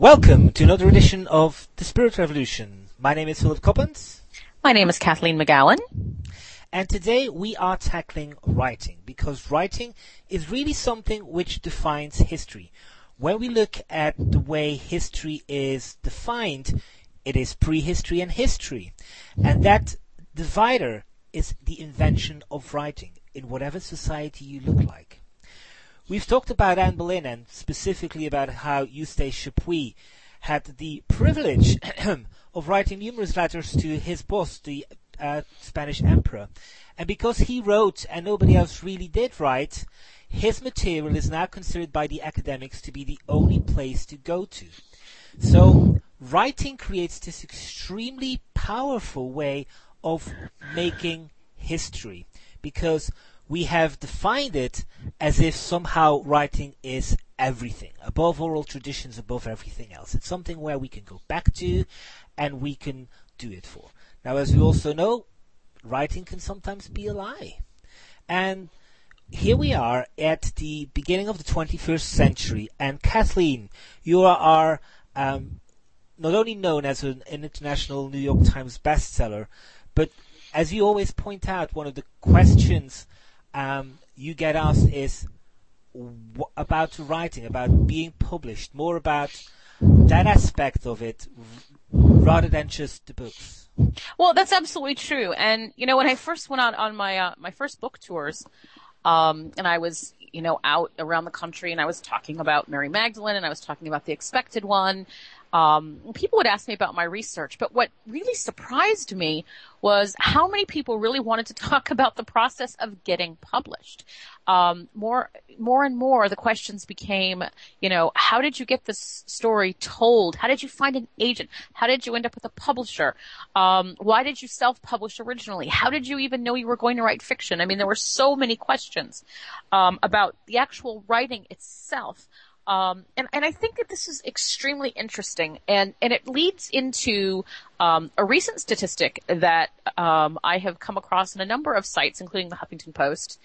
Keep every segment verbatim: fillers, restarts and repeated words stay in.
Welcome to another edition of The Spirit Revolution. My name is Philip Coppens. My name is Kathleen McGowan. And today we are tackling writing, because writing is really something which defines history. When we look at the way history is defined, it is prehistory and history. And that divider is the invention of writing in whatever society you look like. We've talked about Anne Boleyn and specifically about how Eustace Chapuis had the privilege of writing numerous letters to his boss, the uh, Spanish emperor. And because he wrote and nobody else really did write, his material is now considered by the academics to be the only place to go to. So writing creates this extremely powerful way of making history, because we have defined it as if somehow writing is everything, above oral traditions, above everything else. It's something where we can go back to and we can do it for. Now, as we also know, writing can sometimes be a lie. And here we are at the beginning of the twenty-first century, and Kathleen, you are um, not only known as an international New York Times bestseller, but as you always point out, one of the questions Um, you get asked is w- about writing, about being published, more about that aspect of it r- rather than just the books. Well, that's absolutely true. And, you know, when I first went out on my, uh, my first book tours, um, and I was, you know, out around the country and I was talking about Mary Magdalene and I was talking about The Expected One, um, people would ask me about my research. But what really surprised me was how many people really wanted to talk about the process of getting published. Um, more, more and more the questions became, you know, how did you get this story told? How did you find an agent? How did you end up with a publisher? Um, why did you self-publish originally? How did you even know you were going to write fiction? I mean, there were so many questions, um, about the actual writing itself. Um, and, and I think that this is extremely interesting, and, and it leads into um, a recent statistic that um, I have come across in a number of sites, including the Huffington Post,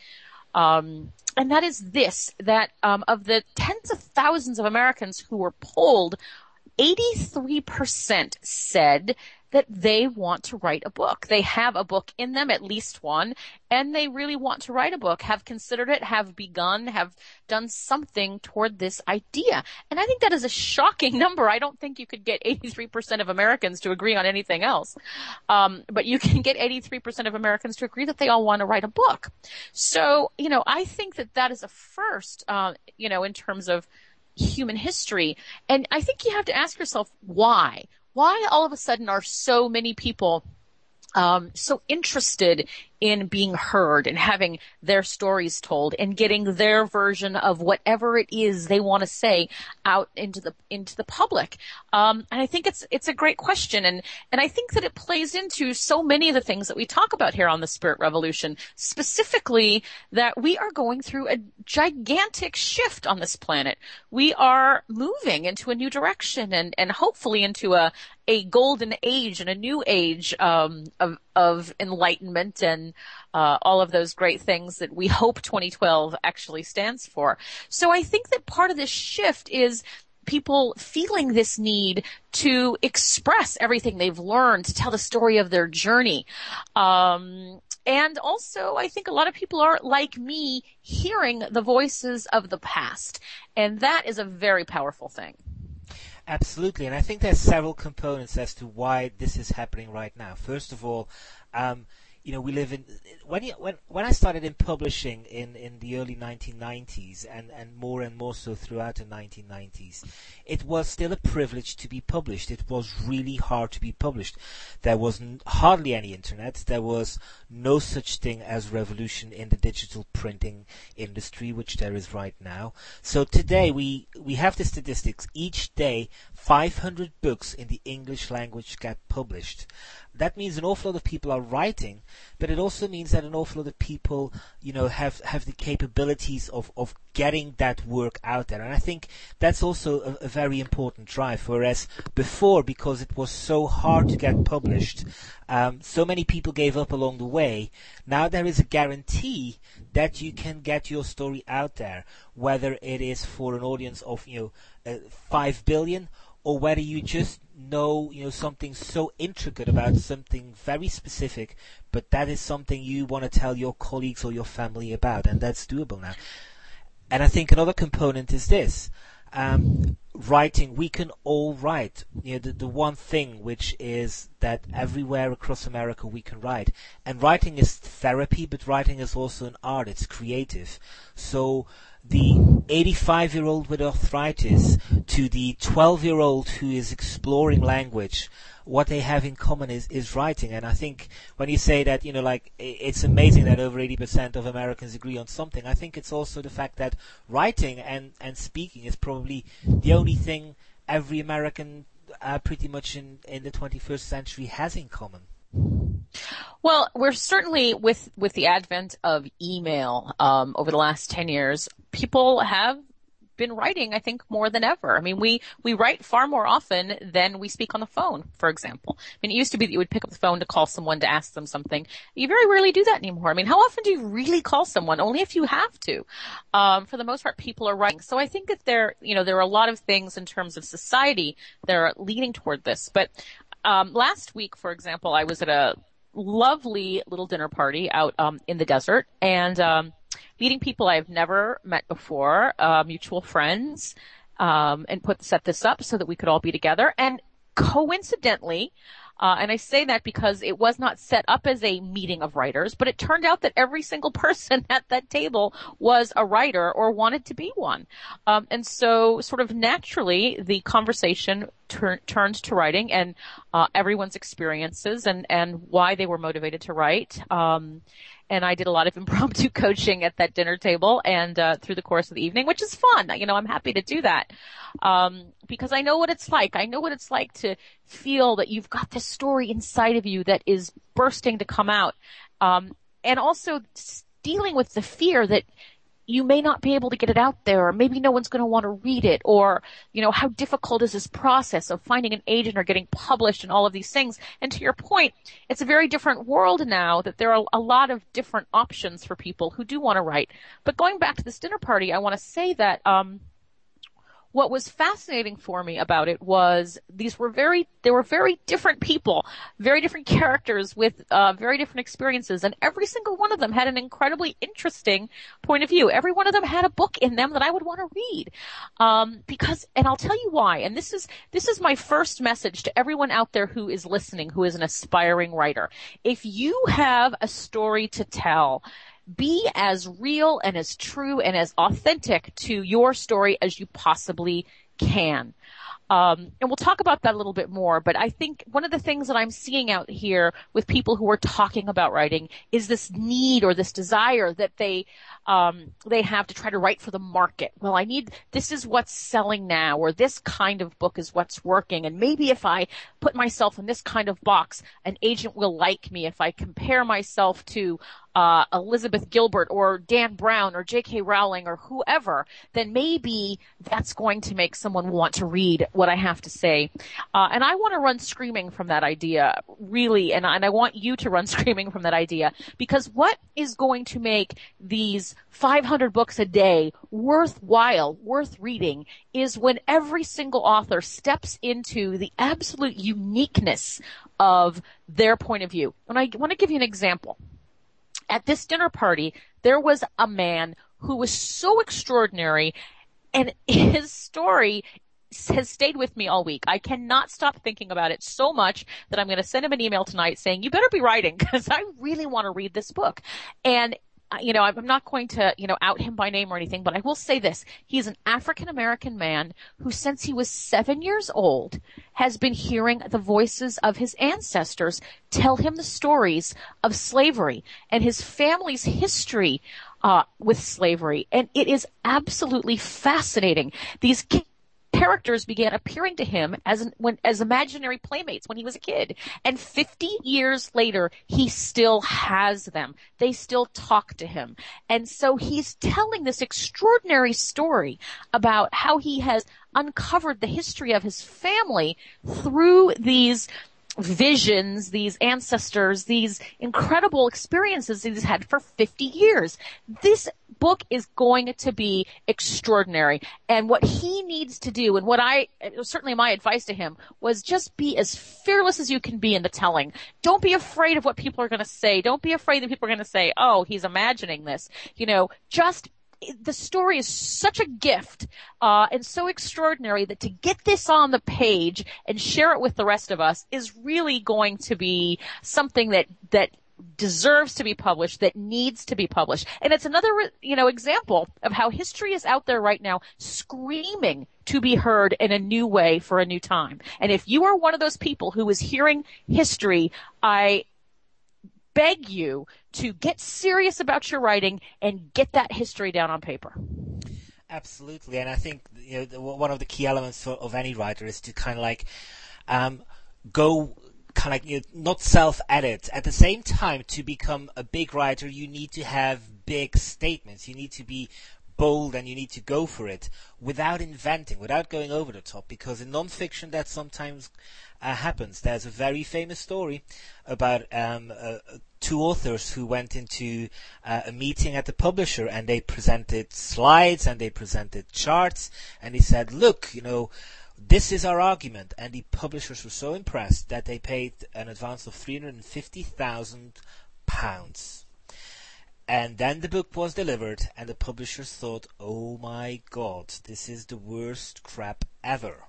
um, and that is this, that um, of the tens of thousands of Americans who were polled, eighty-three percent said that they want to write a book. They have a book in them, at least one, and they really want to write a book, have considered it, have begun, have done something toward this idea. And I think that is a shocking number. I don't think you could get eighty-three percent of Americans to agree on anything else. Um, but you can get eighty-three percent of Americans to agree that they all want to write a book. So, you know, I think that that is a first, uh, you know, in terms of human history. And I think you have to ask yourself why. Why all of a sudden are so many people um, so interested in being heard and having their stories told and getting their version of whatever it is they want to say out into the into the public? Um, and I think it's it's a great question, and and I think that it plays into so many of the things that we talk about here on the Spirit Revolution, specifically that we are going through a gigantic shift on this planet. We are moving into a new direction, and and hopefully into a a golden age and a new age um, of of enlightenment and uh, all of those great things that we hope twenty twelve actually stands for. So I think that part of this shift is people feeling this need to express everything they've learned, to tell the story of their journey. Um, and also, I think a lot of people are, like me, hearing the voices of the past. And that is a very powerful thing. Absolutely, and I think there's several components as to why this is happening right now. First of all, um, you know, we live in when you, when when I started in publishing in, in the early nineteen nineties, and, and more and more so throughout the nineteen nineties, it was still a privilege to be published. It was really hard to be published. There was n- hardly any internet. There was no such thing as revolution in the digital printing industry, which there is right now. So today we we have the statistics. Each day, five hundred books in the English language get published. That means an awful lot of people are writing, but it also means that an awful lot of people, you know, have, have the capabilities of, of getting that work out there. And I think that's also a, a very important drive. Whereas before, because it was so hard to get published, um, so many people gave up along the way. Now there is a guarantee that you can get your story out there, whether it is for an audience of, you know, uh, five billion or whether you just know, you know, something so intricate about something very specific, but that is something you want to tell your colleagues or your family about, and that's doable now. And I think another component is this. Um, writing, we can all write. You know, the, the one thing which is that everywhere across America we can write. And writing is therapy, but writing is also an art. It's creative. So the eighty-five-year-old with arthritis to the twelve-year-old who is exploring language, what they have in common is, is writing. And I think when you say that, you know, like, it's amazing that over eighty percent of Americans agree on something, I think it's also the fact that writing and, and speaking is probably the only thing every American uh, pretty much in, in the twenty-first century has in common. Well, we're certainly, with, with the advent of email um, over the last ten years, people have been writing, I think, more than ever. I mean, we, we write far more often than we speak on the phone, for example. I mean, it used to be that you would pick up the phone to call someone to ask them something. You very rarely do that anymore. I mean, how often do you really call someone? Only if you have to. Um, for the most part, people are writing. So I think that there, you know, there are a lot of things in terms of society that are leaning toward this. But um, last week, for example, I was at a lovely little dinner party out um, in the desert, and um, meeting people I've never met before, uh, mutual friends, um, and put set this up so that we could all be together. And coincidentally, uh, and I say that because it was not set up as a meeting of writers, but it turned out that every single person at that table was a writer or wanted to be one. Um, and so sort of naturally, the conversation tur- turned to writing and uh, everyone's experiences and, and why they were motivated to write. Um, And I did a lot of impromptu coaching at that dinner table and uh, through the course of the evening, which is fun. You know, I'm happy to do that um, because I know what it's like. I know what it's like to feel that you've got this story inside of you that is bursting to come out, um, and also dealing with the fear that you may not be able to get it out there, or maybe no one's going to want to read it, or, you know, how difficult is this process of finding an agent or getting published and all of these things. And to your point, it's a very different world now that there are a lot of different options for people who do want to write. But going back to this dinner party, I want to say that, um, what was fascinating for me about it was these were very, they were very different people, very different characters with uh, very different experiences, and every single one of them had an incredibly interesting point of view. Every one of them had a book in them that I would want to read, um, because, and I'll tell you why. And this is this is my first message to everyone out there who is listening, who is an aspiring writer. If you have a story to tell, be as real and as true and as authentic to your story as you possibly can. Um, and we'll talk about that a little bit more, but I think one of the things that I'm seeing out here with people who are talking about writing is this need or this desire that they, um, they have to try to write for the market. Well, I need, this is what's selling now, or this kind of book is what's working. And maybe if I put myself in this kind of box, an agent will like me. If I compare myself to Uh, Elizabeth Gilbert or Dan Brown or J K Rowling or whoever, then maybe that's going to make someone want to read what I have to say. Uh, and I want to run screaming from that idea, really, and, and I want you to run screaming from that idea, because what is going to make these five hundred books a day worthwhile, worth reading, is when every single author steps into the absolute uniqueness of their point of view. And I want to give you an example. At this dinner party, there was a man who was so extraordinary, and his story has stayed with me all week. I cannot stop thinking about it so much that I'm going to send him an email tonight saying, you better be writing, because I really want to read this book. And you know, I'm not going to, you know, out him by name or anything, but I will say this. He's an African-American man who, since he was seven years old, has been hearing the voices of his ancestors tell him the stories of slavery and his family's history uh, with slavery. And it is absolutely fascinating. These kids characters began appearing to him as an, when, as imaginary playmates when he was a kid. And fifty years later, he still has them. They still talk to him. And so he's telling this extraordinary story about how he has uncovered the history of his family through these visions, these ancestors, these incredible experiences he's had for fifty years. This book is going to be extraordinary. And what he needs to do, and what I, certainly my advice to him, was just be as fearless as you can be in the telling. Don't be afraid of what people are going to say. Don't be afraid that people are going to say, oh, he's imagining this. You know, just the story is such a gift uh, and so extraordinary that to get this on the page and share it with the rest of us is really going to be something that that deserves to be published, that needs to be published. And it's another, you know, example of how history is out there right now screaming to be heard in a new way for a new time. And if you are one of those people who is hearing history, I beg you to get serious about your writing and get that history down on paper. Absolutely, and I think, you know, one of the key elements for, of any writer is to kind of like um, go kind of like, you know, not self-edit. At the same time, to become a big writer, you need to have big statements. You need to be bold and you need to go for it without inventing, without going over the top, because in nonfiction that sometimes uh, happens. There's a very famous story about um, uh, two authors who went into uh, a meeting at the publisher, and they presented slides and they presented charts, and he said, look, you know, this is our argument. And the publishers were so impressed that they paid an advance of three hundred fifty thousand pounds. And then the book was delivered, and the publishers thought, oh my God, this is the worst crap ever.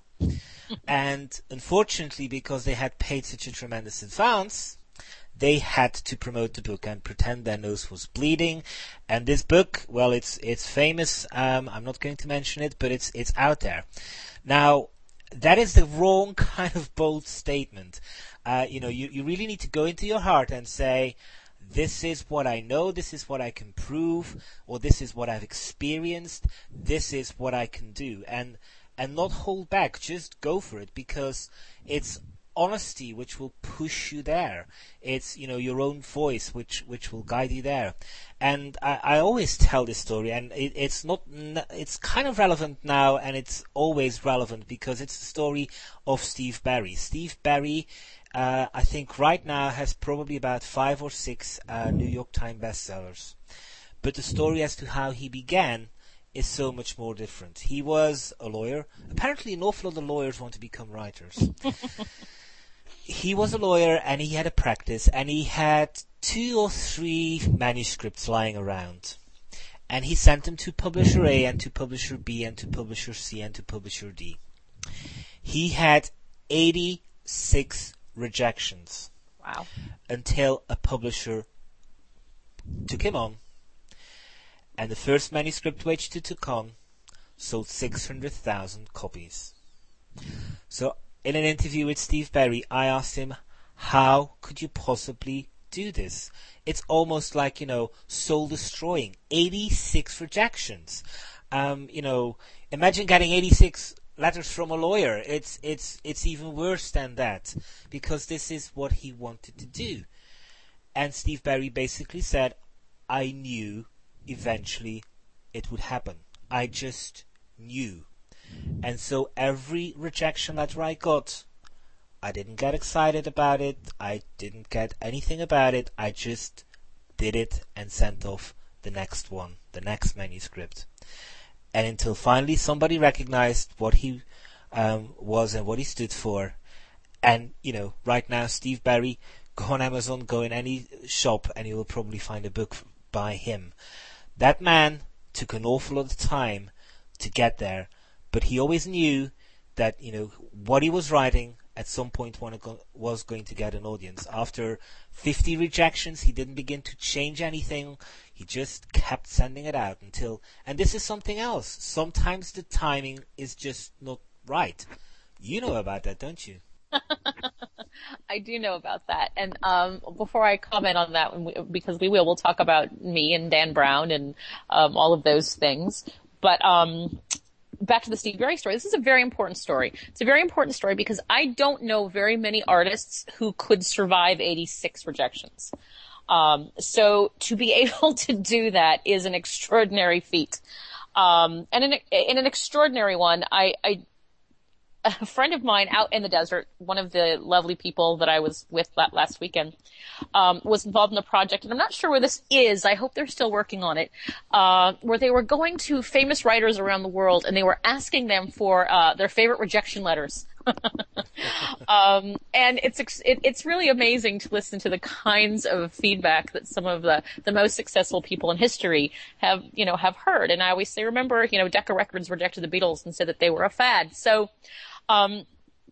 And unfortunately, because they had paid such a tremendous advance, they had to promote the book and pretend their nose was bleeding. And this book, well, it's it's famous. Um, I'm not going to mention it, but it's it's out there. Now, that is the wrong kind of bold statement. Uh, you know, you, you really need to go into your heart and say, this is what I know, this is what I can prove, or this is what I've experienced, this is what I can do. And and not hold back, just go for it, because it's honesty which will push you there. It's, you know, your own voice which which will guide you there. And I, I always tell this story, and it, it's not it's kind of relevant now, and it's always relevant because it's the story of Steve Berry. Steve Berry, uh, I think right now has probably about five or six uh, New York Times bestsellers. But the story as to how he began is so much more different. He was a lawyer. Apparently an awful lot of lawyers want to become writers. He was a lawyer, and he had a practice, and he had two or three manuscripts lying around. And he sent them to publisher A and to publisher B and to publisher C and to publisher D. He had eighty-six rejections. Wow. Until a publisher took him on. And the first manuscript which he took on sold six hundred thousand copies. So, in an interview with Steve Berry, I asked him, how could you possibly do this? It's almost like, you know, soul-destroying. eighty-six rejections. Um, you know, imagine getting eighty-six letters from a lawyer. It's, it's, it's even worse than that, because this is what he wanted to do. And Steve Berry basically said, I knew eventually it would happen. I just knew. And so every rejection letter I got, I didn't get excited about it. I didn't get anything about it. I just did it and sent off the next one, the next manuscript. And until finally somebody recognized what he um, was and what he stood for. And, you know, right now, Steve Berry, go on Amazon, go in any shop, and you will probably find a book by him. That man took an awful lot of time to get there, but he always knew that, you know, what he was writing at some point was going to get an audience. After fifty rejections, he didn't begin to change anything. He just kept sending it out until, and this is something else. Sometimes the timing is just not right. You know about that, don't you? I do know about that. And um, before I comment on that, because we will, we'll talk about me and Dan Brown and um, all of those things. But um, back to the Steve Berry story. This is a very important story. It's a very important story because I don't know very many artists who could survive eighty-six rejections. Um, so to be able to do that is an extraordinary feat. Um, and in, in an extraordinary one, I, I a friend of mine out in the desert, one of the lovely people that I was with last weekend, um, was involved in a project, and I'm not sure where this is. I hope they're still working on it, uh, where they were going to famous writers around the world, and they were asking them for uh, their favorite rejection letters. um, and it's it, it's really amazing to listen to the kinds of feedback that some of the, the most successful people in history have, you know, have heard. And I always say, remember, you know, Decca Records rejected the Beatles and said that they were a fad. So, um,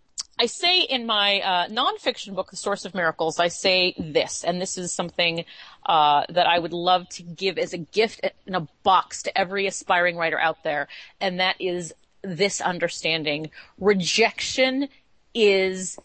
I say in my uh, nonfiction book, The Source of Miracles, I say this, and this is something uh, that I would love to give as a gift in a box to every aspiring writer out there, and that is this understanding. Rejection is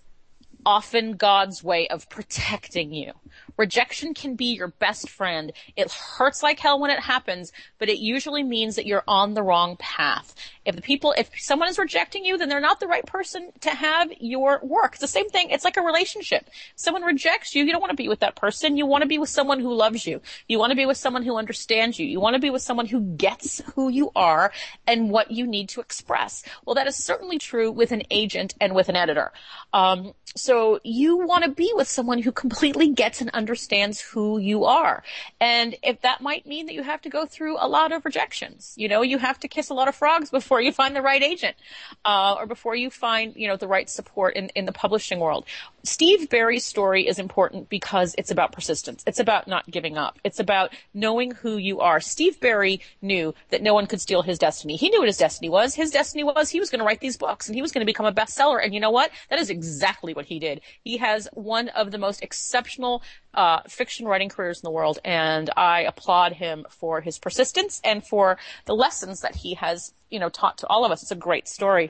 often God's way of protecting you. Rejection can be your best friend. It hurts like hell when it happens, but it usually means that you're on the wrong path. If the people, if someone is rejecting you, then they're not the right person to have your work. It's the same thing. It's like a relationship. If someone rejects you, you don't want to be with that person. You want to be with someone who loves you. You want to be with someone who understands you. You want to be with someone who gets who you are and what you need to express. Well, that is certainly true with an agent and with an editor. Um, so you want to be with someone who completely gets and understands who you are. And if that might mean that you have to go through a lot of rejections, you know, you have to kiss a lot of frogs before you find the right agent, uh, or before you find, you know, the right support in, in the publishing world. Steve Berry's story is important because it's about persistence. It's about not giving up. It's about knowing who you are. Steve Berry knew that no one could steal his destiny. He knew what his destiny was. His destiny was he was going to write these books and he was going to become a bestseller. And you know what? That is exactly what he did. He has one of the most exceptional uh, fiction writing careers in the world, and I applaud him for his persistence and for the lessons that he has, you know, taught to all of us. It's a great story.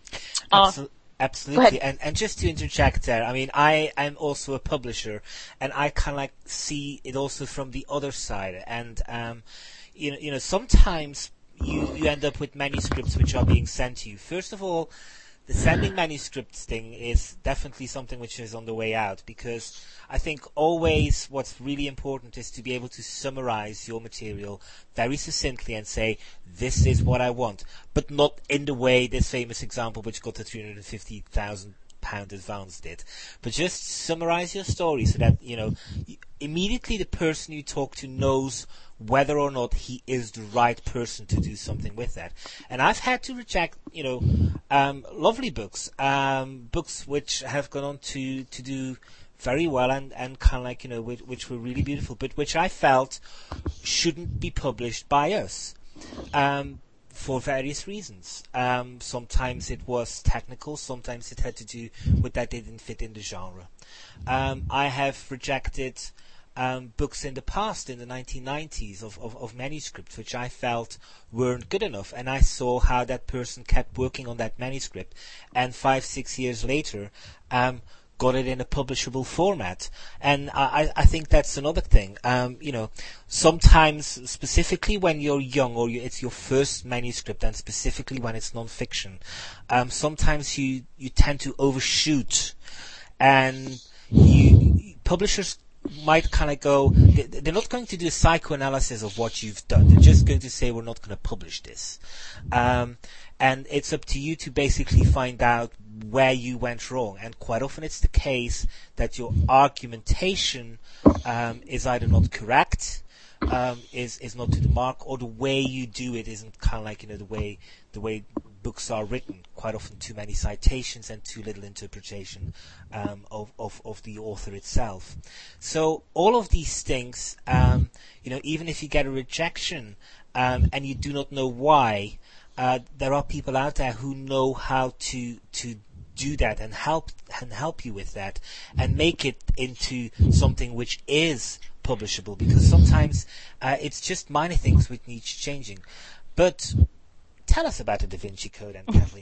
Uh, Absolutely. Absolutely. And and just to interject there, I mean, I am also a publisher, and I kind of like see it also from the other side. And, um, you know, you know, sometimes you, you end up with manuscripts which are being sent to you. First of all, the sending manuscripts thing is definitely something which is on the way out, because I think always what's really important is to be able to summarize your material very succinctly and say, this is what I want, but not in the way this famous example which got the three hundred fifty thousand pound advance did, but just summarize your story so that, you know, immediately the person you talk to knows whether or not he is the right person to do something with that. And I've had to reject, you know, um, lovely books, um, books which have gone on to, to do very well and, and kind of like, you know, which, which were really beautiful, but which I felt shouldn't be published by us. Um, for various reasons. Um, sometimes it was technical, sometimes it had to do with that they didn't fit in the genre. Um, I have rejected um, books in the past, in the nineteen nineties, of, of, of manuscripts which I felt weren't good enough, and I saw how that person kept working on that manuscript, and five, six years later, um, got it in a publishable format. And I, I think that's another thing. Um, you know, sometimes, specifically when you're young or you, it's your first manuscript, and specifically when it's non-fiction, um, sometimes you, you tend to overshoot, and you, publishers might kind of go, they're not going to do a psychoanalysis of what you've done. They're just going to say, we're not going to publish this. Um, and it's up to you to basically find out where you went wrong. And quite often it's the case that your argumentation um, is either not correct, um, is is not to the mark, or the way you do it isn't kind of like, you know, the way the way books are written. Quite often too many citations and too little interpretation um, of, of of the author itself. So all of these things, um, you know, even if you get a rejection um, and you do not know why, uh, there are people out there who know how to to do that and help and help you with that and make it into something which is publishable, because sometimes uh, it's just minor things which need changing. But tell us about the Da Vinci Code and Kathleen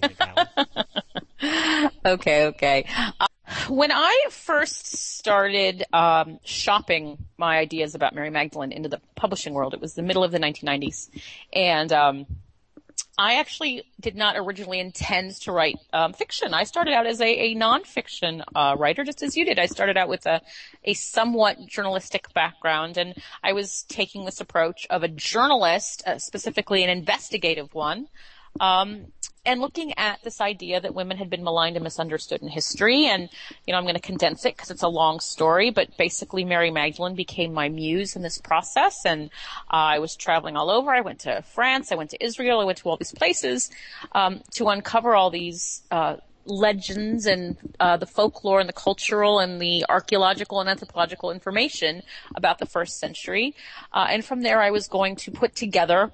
McGowan. okay, okay. Uh, when I first started um, shopping my ideas about Mary Magdalene into the publishing world, it was the middle of the nineteen nineties, and um, I actually did not originally intend to write um, fiction. I started out as a, a nonfiction uh, writer, just as you did. I started out with a, a somewhat journalistic background, and I was taking this approach of a journalist, uh, specifically an investigative one, um, and looking at this idea that women had been maligned and misunderstood in history. And, you know, I'm going to condense it because it's a long story, but basically Mary Magdalene became my muse in this process. And uh, I was traveling all over. I went to France. I went to Israel. I went to all these places um, to uncover all these uh legends and uh, the folklore and the cultural and the archaeological and anthropological information about the first century. Uh, and from there I was going to put together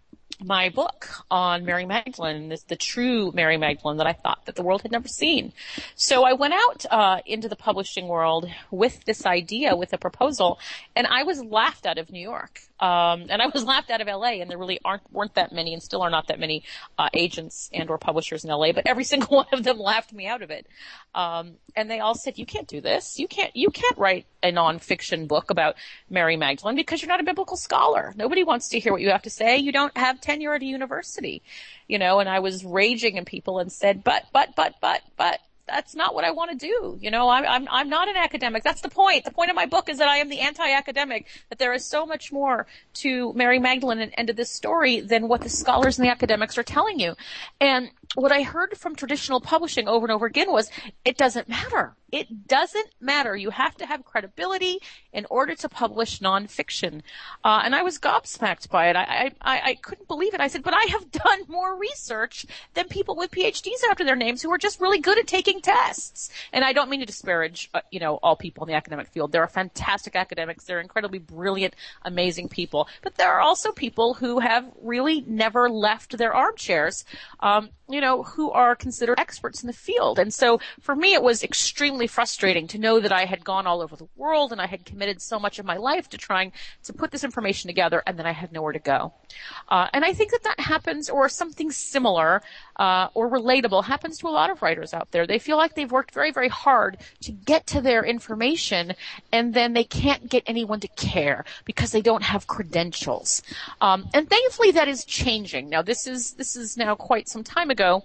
my book on Mary Magdalene, this, the true Mary Magdalene that I thought that the world had never seen. So I went out uh, into the publishing world with this idea, with a proposal, and I was laughed out of New York. Um, and I was laughed out of L A, and there really aren't, weren't that many, and still are not that many, uh, agents and or publishers in L A, but every single one of them laughed me out of it. Um, and they all said, you can't do this. You can't, you can't write a nonfiction book about Mary Magdalene because you're not a biblical scholar. Nobody wants to hear what you have to say. You don't have tenure at a university, you know, and I was raging at people and said, but, but, but, but, but, that's not what I want to do. You know, I'm, I'm, I'm not an academic. That's the point. The point of my book is that I am the anti-academic, that there is so much more to Mary Magdalene and, and to this story than what the scholars and the academics are telling you. And what I heard from traditional publishing over and over again was, it doesn't matter. It doesn't matter. You have to have credibility in order to publish nonfiction. Uh, and I was gobsmacked by it. I, I, I couldn't believe it. I said, but I have done more research than people with P H Ds after their names who are just really good at taking tests. And I don't mean to disparage, uh, you know, all people in the academic field. There are fantastic academics. They're incredibly brilliant, amazing people. But there are also people who have really never left their armchairs, um, you know, who are considered experts in the field. And so for me, it was extremely frustrating to know that I had gone all over the world and I had committed so much of my life to trying to put this information together, and then I had nowhere to go. Uh, and I think that that happens, or something similar, uh, or relatable happens to a lot of writers out there. They feel like they've worked very, very hard to get to their information, and then they can't get anyone to care because they don't have credentials. Um, and thankfully that is changing. Now this is, this is now quite some time ago.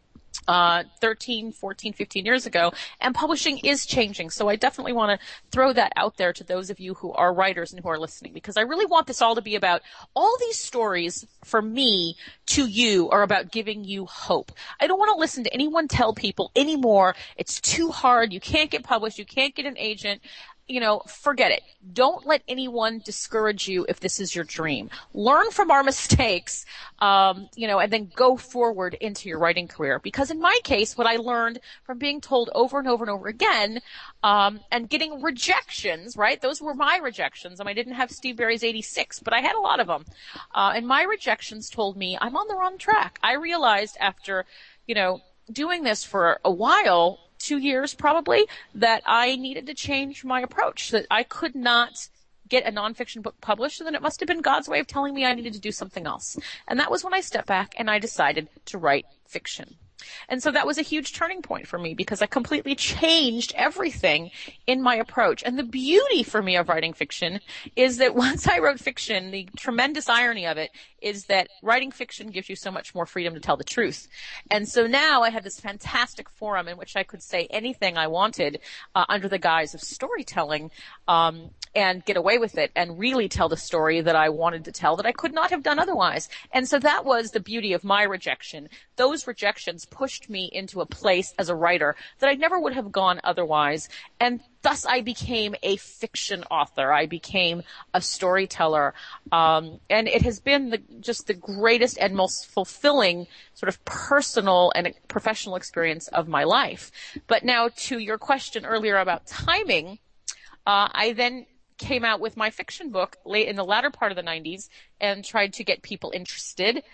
Uh, thirteen, fourteen, fifteen years ago, and publishing is changing. So I definitely want to throw that out there to those of you who are writers and who are listening, because I really want this all to be about, all these stories for me to you are about giving you hope. I don't want to listen to anyone tell people anymore, it's too hard, you can't get published, you can't get an agent. You know, forget it. Don't let anyone discourage you if this is your dream. Learn from our mistakes, um, you know, and then go forward into your writing career. Because in my case, what I learned from being told over and over and over again, um, and getting rejections, right? Those were my rejections. I mean, I didn't have Steve Berry's eighty-six, but I had a lot of them. Uh, and my rejections told me I'm on the wrong track. I realized after, you know, doing this for a while, two years probably, that I needed to change my approach, that I could not get a nonfiction book published, and then it must have been God's way of telling me I needed to do something else. And that was when I stepped back and I decided to write fiction. And so that was a huge turning point for me, because I completely changed everything in my approach. And the beauty for me of writing fiction is that once I wrote fiction, the tremendous irony of it is that writing fiction gives you so much more freedom to tell the truth. And so now I had this fantastic forum in which I could say anything I wanted uh, under the guise of storytelling, um, and get away with it and really tell the story that I wanted to tell that I could not have done otherwise. And so that was the beauty of my rejection. Those rejections pushed me into a place as a writer that I never would have gone otherwise. And thus I became a fiction author. I became a storyteller. Um, and it has been the, just the greatest and most fulfilling sort of personal and professional experience of my life. But now to your question earlier about timing, uh, I then came out with my fiction book late in the latter part of the nineties and tried to get people interested.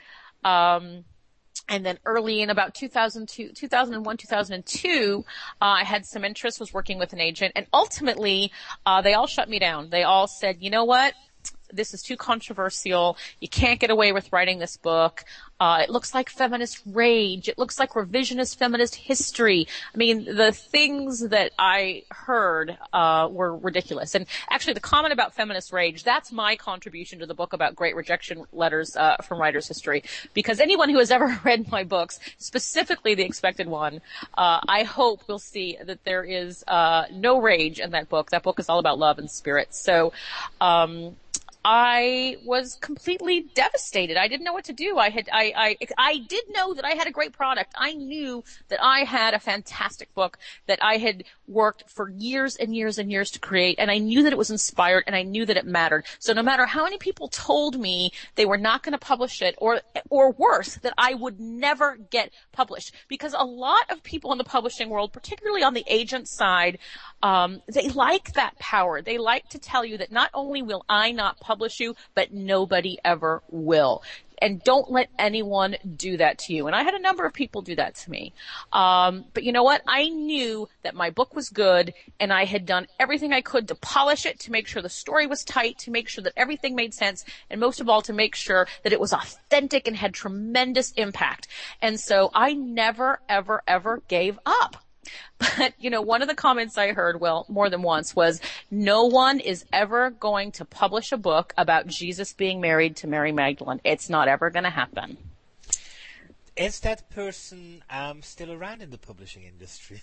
Um, and then early in about two thousand two, two thousand one, two thousand two, uh, I had some interest, was working with an agent, and ultimately, uh, they all shut me down. They all said, you know what? This is too controversial. You can't get away with writing this book. Uh, it looks like feminist rage. It looks like revisionist feminist history. I mean, the things that I heard, uh, were ridiculous. And actually the comment about feminist rage, that's my contribution to the book about great rejection letters, uh, from writer's history. Because anyone who has ever read my books, specifically The Expected One, uh, I hope will see that there is, uh, no rage in that book. That book is all about love and spirit. So, um, I was completely devastated. I didn't know what to do. I had, I, I, I did know that I had a great product. I knew that I had a fantastic book that I had worked for years and years and years to create, and I knew that it was inspired, and I knew that it mattered. So no matter how many people told me they were not going to publish it, or, or worse, that I would never get published, because a lot of people in the publishing world, particularly on the agent side, um, they like that power. They like to tell you that not only will I not publish you, but nobody ever will. And don't let anyone do that to you. And I had a number of people do that to me. Um, but you know what? I knew that my book was good, and I had done everything I could to polish it, to make sure the story was tight, to make sure that everything made sense, and most of all, to make sure that it was authentic and had tremendous impact. And so I never, ever, ever gave up. But, you know, one of the comments I heard, well, more than once, was no one is ever going to publish a book about Jesus being married to Mary Magdalene. It's not ever going to happen. Is that person um, still around in the publishing industry?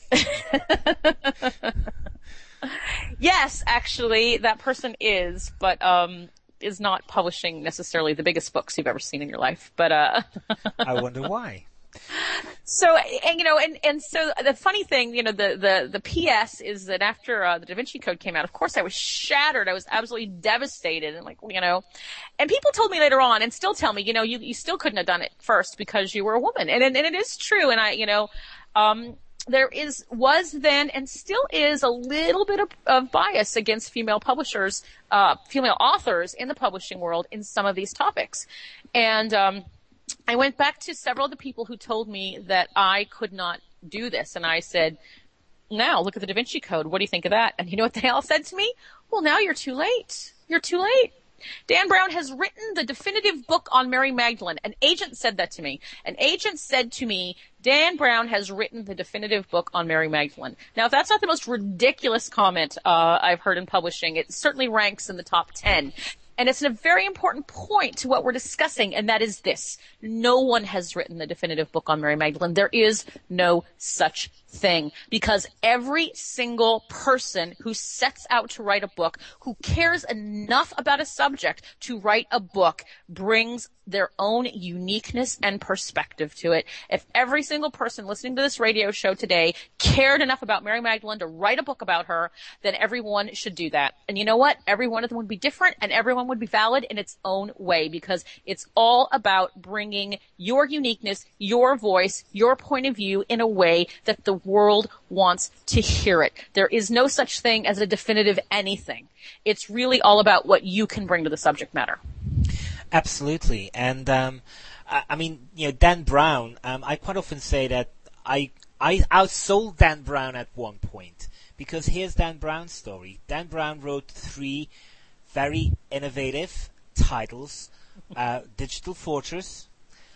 Yes, actually, that person is, but um, is not publishing necessarily the biggest books you've ever seen in your life. But uh, I wonder why. So, and, you know, and, and so the funny thing, you know, the, the, the P S is that after uh, the Da Vinci Code came out, of course I was shattered. I was absolutely devastated, and like, you know, and people told me later on, and still tell me, you know, you, you still couldn't have done it first because you were a woman. And, and, and it is true. And I, you know, um, there is, was then, and still is, a little bit of, of bias against female publishers, uh, female authors in the publishing world in some of these topics. And, um, I went back to several of the people who told me that I could not do this, and I said, now, look at the Da Vinci Code. What do you think of that? And you know what they all said to me? Well, now you're too late. You're too late. Dan Brown has written the definitive book on Mary Magdalene. An agent said that to me. An agent said to me, Dan Brown has written the definitive book on Mary Magdalene. Now, if that's not the most ridiculous comment uh, I've heard in publishing, it certainly ranks in the top ten. And it's a very important point to what we're discussing, and that is this. No one has written the definitive book on Mary Magdalene. There is no such thing, because every single person who sets out to write a book, who cares enough about a subject to write a book, brings their own uniqueness and perspective to it. If every single person listening to this radio show today cared enough about Mary Magdalene to write a book about her, then everyone should do that. And you know what? Every one of them would be different, and everyone would be valid in its own way, because it's all about bringing your uniqueness, your voice, your point of view in a way that the world wants to hear it. There is no such thing as a definitive anything. It's really all about what you can bring to the subject matter. Absolutely. And, um, I, I mean, you know, Dan Brown, um, I quite often say that I, I outsold Dan Brown at one point, because here's Dan Brown's story. Dan Brown wrote three very innovative titles, uh, Digital Fortress,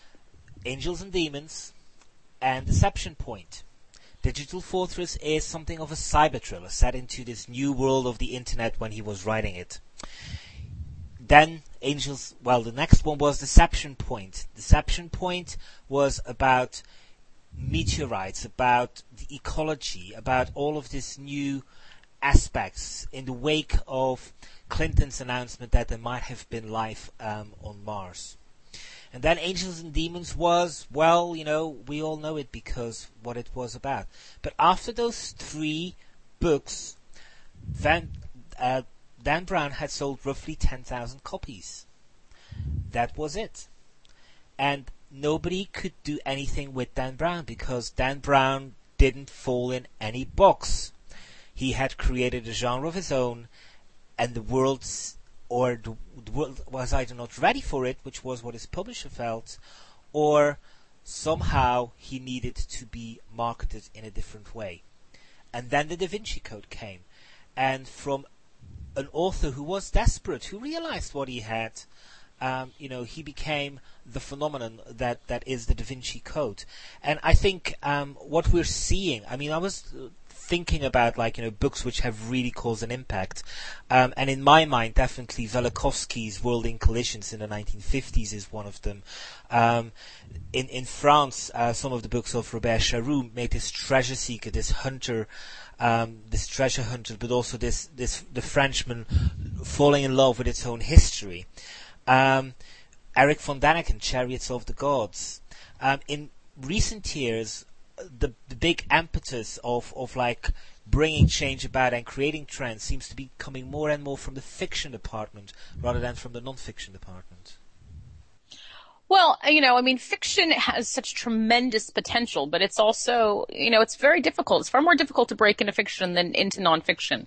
Angels and Demons, and Deception Point. Digital Fortress is something of a cyber thriller set into this new world of the internet when he was writing it. Then Angels, well, the next one was Deception Point. Deception Point was about meteorites, about the ecology, about all of these new aspects in the wake of Clinton's announcement that there might have been life um, on Mars. And then Angels and Demons was, well, you know, we all know it because what it was about. But after those three books, Van, uh, Dan Brown had sold roughly ten thousand copies. That was it. And nobody could do anything with Dan Brown because Dan Brown didn't fall in any box. He had created a genre of his own, and the world's or the, the world was either not ready for it, which was what his publisher felt, or somehow he needed to be marketed in a different way. And then the Da Vinci Code came, and from an author who was desperate, who realized what he had, um, you know, he became the phenomenon that, that is the Da Vinci Code. And I think um, what we're seeing, I mean, I was thinking about like you know books which have really caused an impact, um, and in my mind, definitely Velikovsky's World in Collisions in the nineteen fifties is one of them. Um, in in France, uh, some of the books of Robert Charroux make this treasure seeker, this hunter, um, this treasure hunter, but also this this the Frenchman falling in love with its own history. Um, Eric von Daniken, Chariots of the Gods. Um, in recent years, the the big impetus of, of like bringing change about and creating trends seems to be coming more and more from the fiction department rather than from the non-fiction department. Well, you know, I mean, fiction has such tremendous potential, but it's also, you know, it's very difficult. It's far more difficult to break into fiction than into nonfiction.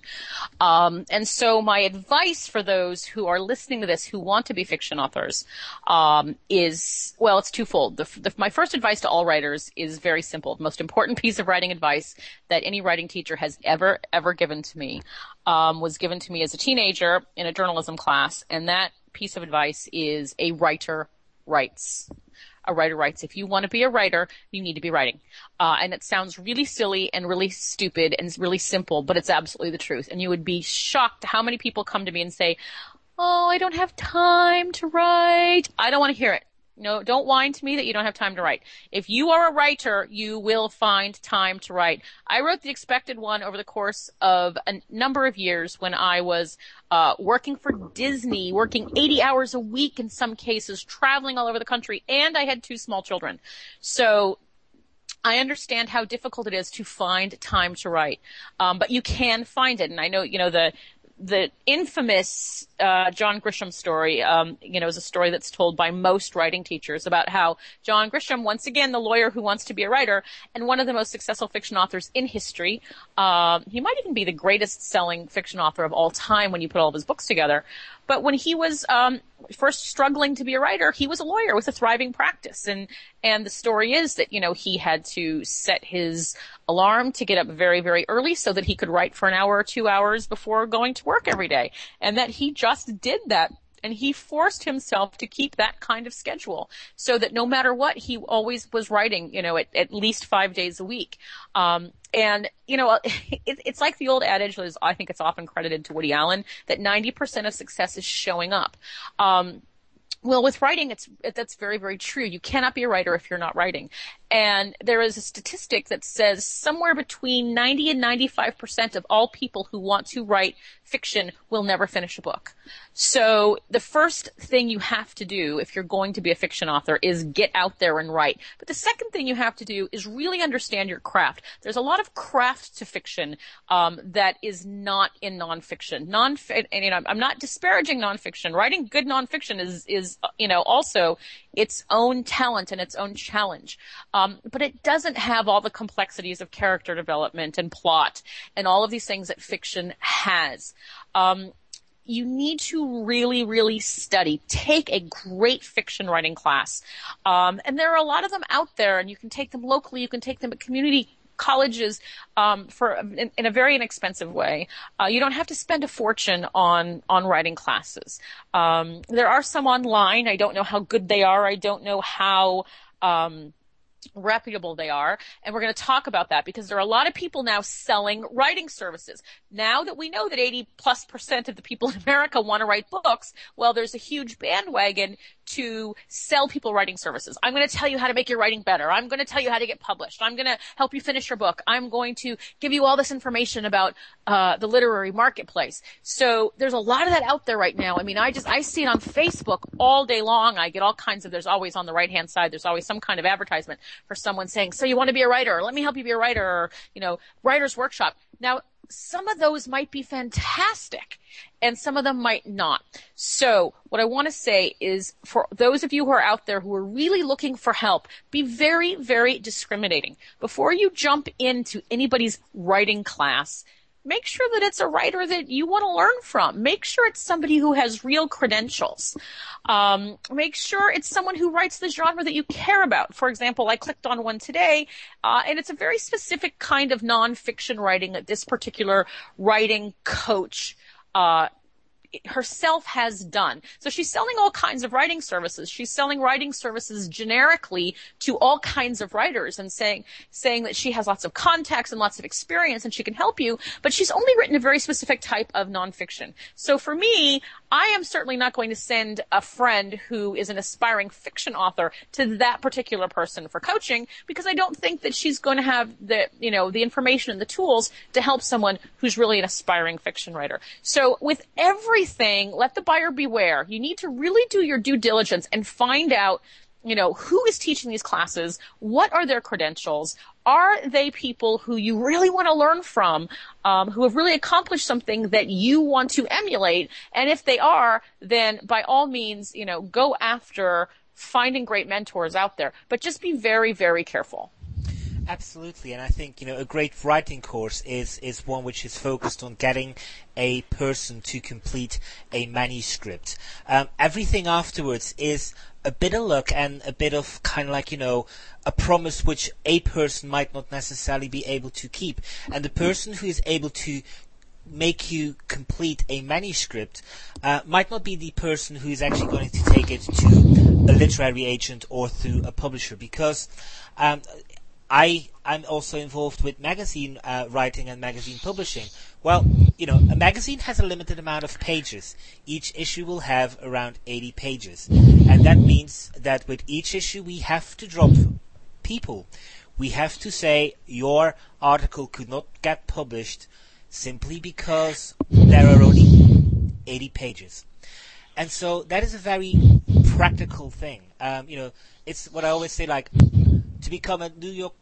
Um, and so my advice for those who are listening to this who want to be fiction authors um, is, well, it's twofold. The, the, my first advice to all writers is very simple. The most important piece of writing advice that any writing teacher has ever, ever given to me um, was given to me as a teenager in a journalism class. And that piece of advice is a writer writes. A writer writes. If you want to be a writer, you need to be writing. Uh, and it sounds really silly and really stupid and really simple, but it's absolutely the truth. And you would be shocked how many people come to me and say, oh, I don't have time to write. I don't want to hear it. No, don't whine to me that you don't have time to write. If you are a writer, you will find time to write. I wrote The Expected One over the course of a number of years when I was uh working for Disney, working eighty hours a week in some cases, traveling all over the country, and I had two small children. So I understand how difficult it is to find time to write. Um, but you can find it. And I know, you know, the The infamous uh John Grisham story, um, you know, is a story that's told by most writing teachers about how John Grisham, once again, the lawyer who wants to be a writer and one of the most successful fiction authors in history, um, he might even be the greatest-selling fiction author of all time when you put all of his books together. But when he was um first struggling to be a writer, he was a lawyer with a thriving practice. And and the story is that, you know, he had to set his alarm to get up very, very early so that he could write for an hour or two hours before going to work every day. And that he just did that. And he forced himself to keep that kind of schedule so that no matter what, he always was writing, you know, at, at least five days a week. Um, and, you know, it, it's like the old adage that is, I think it's often credited to Woody Allen, that ninety percent of success is showing up. Um, well, with writing, it's, that's very, very true. You cannot be a writer if you're not writing. And there is a statistic that says somewhere between ninety and ninety-five percent of all people who want to write fiction will never finish a book. So the first thing you have to do if you're going to be a fiction author is get out there and write. But the second thing you have to do is really understand your craft. There's a lot of craft to fiction um, that is not in nonfiction. Non, and you know, I'm not disparaging nonfiction. Writing good nonfiction is is you know also its own talent and its own challenge. Um, but it doesn't have all the complexities of character development and plot and all of these things that fiction has. Um, you need to really, really study. Take a great fiction writing class. Um, and there are a lot of them out there, and you can take them locally. You can take them at community colleges um, for in, in a very inexpensive way. Uh, you don't have to spend a fortune on on writing classes. Um, there are some online. I don't know how good they are. I don't know how um, reputable they are, and we're going to talk about that because there are a lot of people now selling writing services. Now that we know that eighty plus percent of the people in America want to write books, well, there's a huge bandwagon to sell people writing services. I'm going to tell you how to make your writing better. I'm going to tell you how to get published. I'm going to help you finish your book. I'm going to give you all this information about uh the literary marketplace. So there's a lot of that out there right now. I mean, I just, I see it on Facebook all day long. I get all kinds of, there's always on the right-hand side, there's always some kind of advertisement for someone saying, so you want to be a writer? Let me help you be a writer. Or, you know, writer's workshop. Now, some of those might be fantastic and some of them might not. So what I want to say is for those of you who are out there who are really looking for help, be very, very discriminating. Before you jump into anybody's writing class, make sure that it's a writer that you want to learn from. Make sure it's somebody who has real credentials. Um, make sure it's someone who writes the genre that you care about. For example, I clicked on one today, uh, and it's a very specific kind of nonfiction writing that this particular writing coach uh herself has done. So she's selling all kinds of writing services. She's selling writing services generically to all kinds of writers and saying, saying that she has lots of contacts and lots of experience and she can help you, but she's only written a very specific type of nonfiction. So for me, I am certainly not going to send a friend who is an aspiring fiction author to that particular person for coaching because I don't think that she's going to have the, you know, the information and the tools to help someone who's really an aspiring fiction writer. So with everything, let the buyer beware. You need to really do your due diligence and find out, you know, who is teaching these classes? What are their credentials? Are they people who you really want to learn from, um, who have really accomplished something that you want to emulate? And if they are, then by all means, you know, go after finding great mentors out there. But just be very, very careful. Absolutely, and I think, you know, a great writing course is, is one which is focused on getting a person to complete a manuscript. Um, everything afterwards is a bit of luck and a bit of kind of like, you know, a promise which a person might not necessarily be able to keep. And the person who is able to make you complete a manuscript uh, might not be the person who is actually going to take it to a literary agent or through a publisher, because um, I, I'm also involved with magazine uh, writing and magazine publishing. Well, you know, a magazine has a limited amount of pages. Each issue will have around eighty pages. And that means that with each issue we have to drop people. We have to say your article could not get published simply because there are only eighty pages. And so that is a very practical thing. Um, you know, it's what I always say, like, to become a New York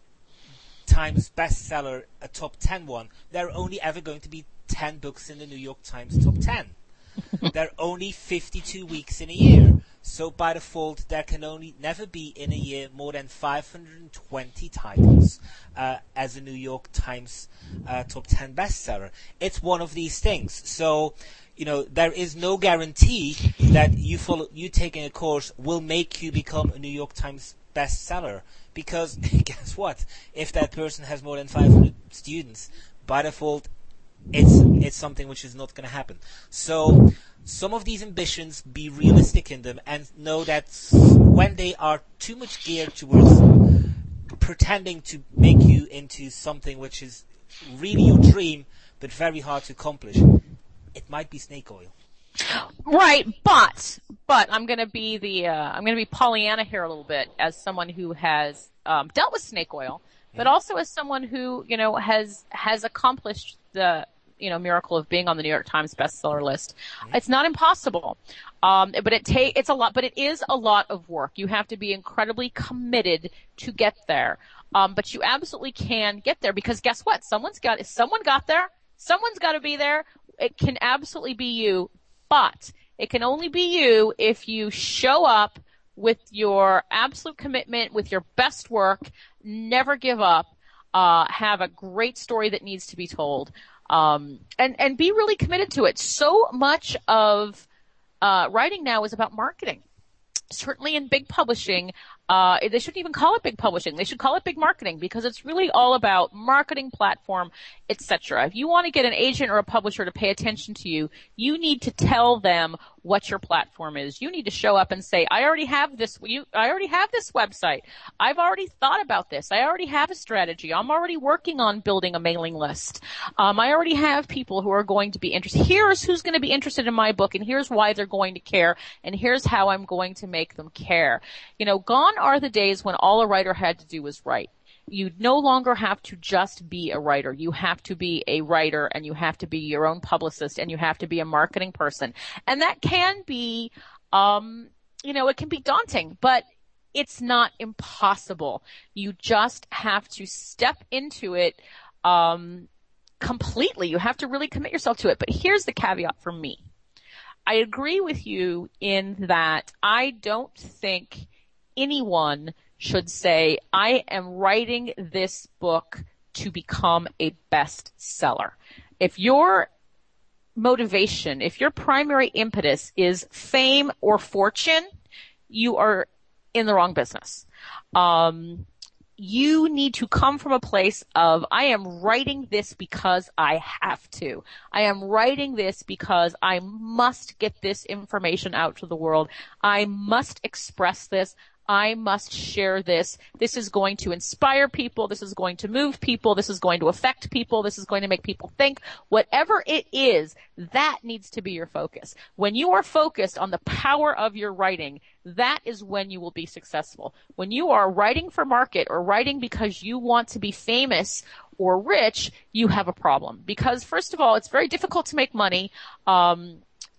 Times bestseller, a top ten one, there are only ever going to be ten books in the New York Times top ten. There are only fifty-two weeks in a year. So by default, there can only never be in a year more than five hundred twenty titles uh, as a New York Times uh, top ten bestseller. It's one of these things. So, you know, there is no guarantee that you follow, you taking a course will make you become a New York Times bestseller. Because guess what? If that person has more than five hundred students, by default, it's it's something which is not going to happen. So some of these ambitions, be realistic in them, and know that when they are too much geared towards pretending to make you into something which is really your dream, but very hard to accomplish, it might be snake oil. Right, but but I'm going to be the uh, I'm going to be Pollyanna here a little bit as someone who has um, dealt with snake oil, but also as someone who, you know, has has accomplished the, you know, miracle of being on the New York Times bestseller list. Mm-hmm. It's not impossible, um, but it ta- it's a lot, but it is a lot of work. You have to be incredibly committed to get there, um, but you absolutely can get there, because guess what? Someone's got if someone got there, someone's got to be there. It can absolutely be you. But it can only be you if you show up with your absolute commitment, with your best work, never give up, uh, have a great story that needs to be told, um, and, and be really committed to it. So much of uh, writing now is about marketing. Certainly in big publishing, uh, they shouldn't even call it big publishing. They should call it big marketing, because it's really all about marketing, platform, et cetera. If you want to get an agent or a publisher to pay attention to you, you need to tell them what your platform is. You need to show up and say, I already have this, you, I already have this website. I've already thought about this. I already have a strategy. I'm already working on building a mailing list. Um, I already have people who are going to be interested. Here's who's going to be interested in my book, and here's why they're going to care, and here's how I'm going to make them care. You know, gone are the days when all a writer had to do was write. You no longer have to just be a writer. You have to be a writer, and you have to be your own publicist, and you have to be a marketing person. And that can be, um, you know, it can be daunting, but it's not impossible. You just have to step into it, um, completely. You have to really commit yourself to it. But here's the caveat for me. I agree with you in that I don't think anyone should say, I am writing this book to become a bestseller. If your motivation, if your primary impetus is fame or fortune, you are in the wrong business. Um, you need to come from a place of, I am writing this because I have to. I am writing this because I must get this information out to the world. I must express this. I must share this. This is going to inspire people. This is going to move people. This is going to affect people. This is going to make people think. Whatever it is, that needs to be your focus. When you are focused on the power of your writing, that is when you will be successful. When you are writing for market or writing because you want to be famous or rich, you have a problem. Because first of all, it's very difficult to make money um,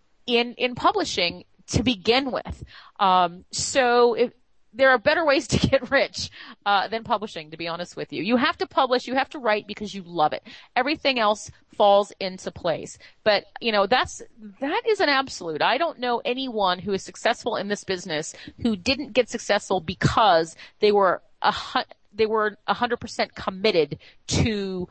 in in publishing to begin with. Um, so if there are better ways to get rich uh, than publishing, to be honest with you. You have to publish, you have to write because you love it. Everything else falls into place. But, you know, that's, that is an absolute. I don't know anyone who is successful in this business who didn't get successful because they were a, they were one hundred percent committed to